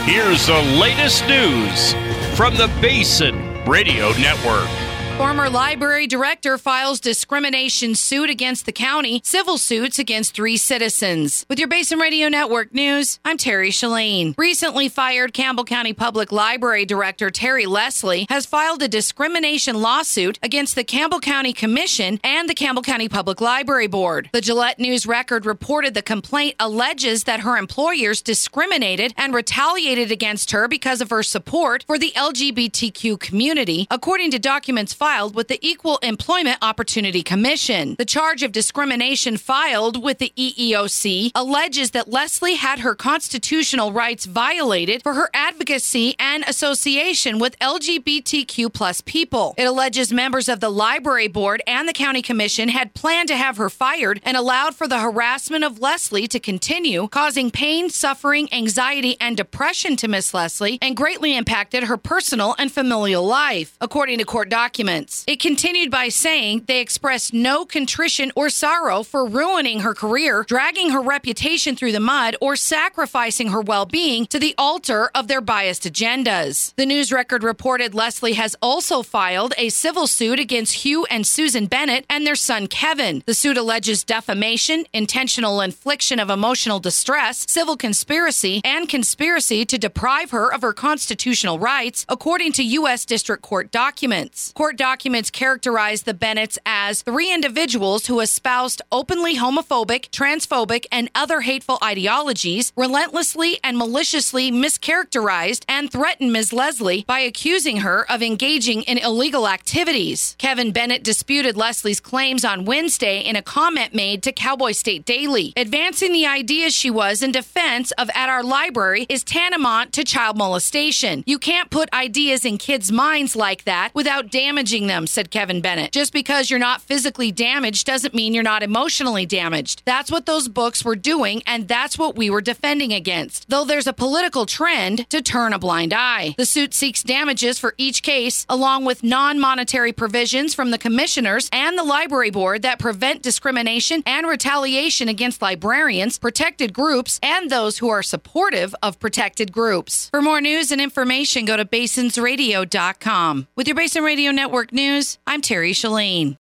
Here's the latest news from the Basin Radio Network. Former library director files discrimination suit against the county, civil suits against 3 citizens. With your Basin Radio Network news, I'm Terry Shalane. Recently fired Campbell County Public Library Director Terry Leslie has filed a discrimination lawsuit against the Campbell County Commission and the Campbell County Public Library Board. The Gillette News Record reported the complaint alleges that her employers discriminated and retaliated against her because of her support for the LGBTQ community, according to documents filed with the Equal Employment Opportunity Commission. The charge of discrimination filed with the EEOC alleges that Leslie had her constitutional rights violated for her advocacy and association with LGBTQ plus people. It alleges members of the Library Board and the County Commission had planned to have her fired and allowed for the harassment of Leslie to continue, causing pain, suffering, anxiety, and depression to Miss Leslie, and greatly impacted her personal and familial life, according to court documents. It continued by saying they expressed no contrition or sorrow for ruining her career, dragging her reputation through the mud, or sacrificing her well-being to the altar of their biased agendas. The news record reported Leslie has also filed a civil suit against Hugh and Susan Bennett and their son Kevin. The suit alleges defamation, intentional infliction of emotional distress, civil conspiracy, and conspiracy to deprive her of her constitutional rights, according to U.S. District Court documents. Court documents characterize the Bennetts as 3 individuals who espoused openly homophobic, transphobic, and other hateful ideologies, relentlessly and maliciously mischaracterized and threatened Ms. Leslie by accusing her of engaging in illegal activities. Kevin Bennett disputed Leslie's claims on Wednesday in a comment made to Cowboy State Daily, advancing the idea she was in defense of at our library is tantamount to child molestation. You can't put ideas in kids' minds like that without damaging them, said Kevin Bennett. Just because you're not physically damaged doesn't mean you're not emotionally damaged. That's what those books were doing, and that's what we were defending against, though there's a political trend to turn a blind eye. The suit seeks damages for each case, along with non-monetary provisions from the commissioners and the library board that prevent discrimination and retaliation against librarians, protected groups, and those who are supportive of protected groups. For more news and information, go to basinsradio.com. With your Basin Radio Network news, I'm Terry Shalane.